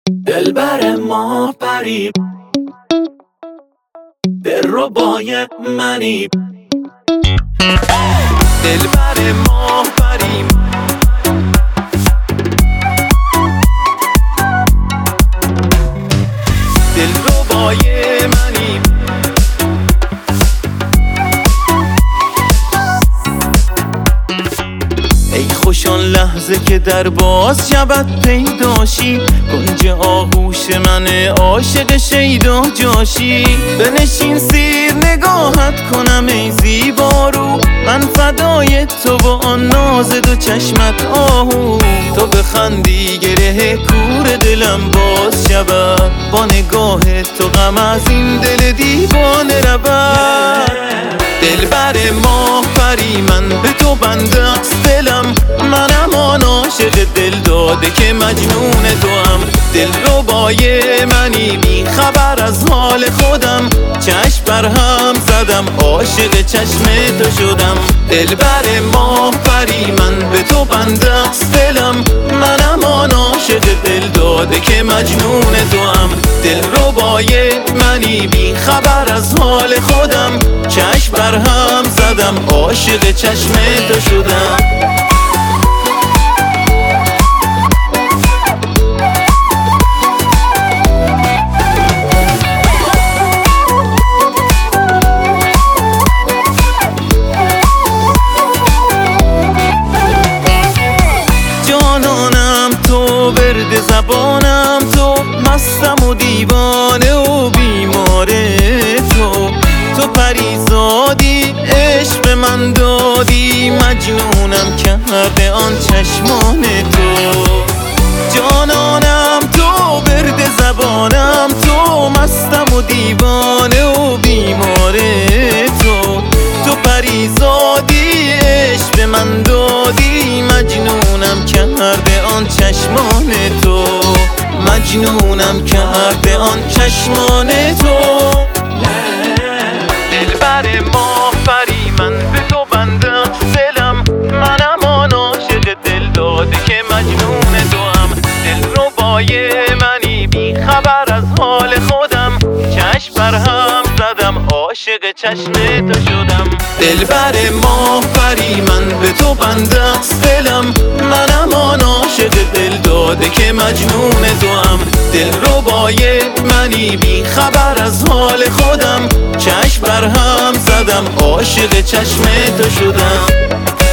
دلبر ما پری، دلربای منی. دلبر ما پری، دلربای منی. ای خوش آن لحظه که در باز شبت پیداشی، کنج آغوش من عاشق شیدا جاشی. بنشین سیر نگاهت کنم ای زیبارو، من فدای تو با آن ناز دو چشمت آهو. تو بخندی گره کور دلم باز شود، با نگاه تو غم از این دل دیوانه رود. دلبر ما پری، من به تو بنده است دلم، منم آن عاشق دل داده که مجنون تو هم. دلربای منی، بی خبر از حال خودم، چشم بر هم زدم عاشق چشم تو شدم. دلبر ما پری، من به تو بنده است دلم، منم آن عاشق دل داده که مجنون تو هم. دلربای منی، بی خبر از حال خودم، چشم بر هم زدم عاشق چشم تو شدم. جانانم تو، برد زبانم تو، مستم و دیوانه و بیماره تو. تو پریزادی عشق به من دادی، مجنونم کرده آن چشمان تو. جانانم تو، برد زبانم تو، مستم و دیوانه و بیماره تو. تو پریزادی عشق به من دادی، مجنونم کرده آن چشمان تو. مجنونم کرده آن چشمان تو. دلبر ما پری، من به تو بنده است دلم، منم آن عاشق دل داده که مجنون تو هم. دلربای منی، بی خبر از حال خودم، چشم بر هم زدم عاشق چشم تو شدم. دلبر ما پری، من به تو بنده است دلم، منم آن عاشق دل داده که مجنون تو هم. دلربای منی، بی خبر از حال خودم، چشم بر هم زدم عاشق چشم تو شدم.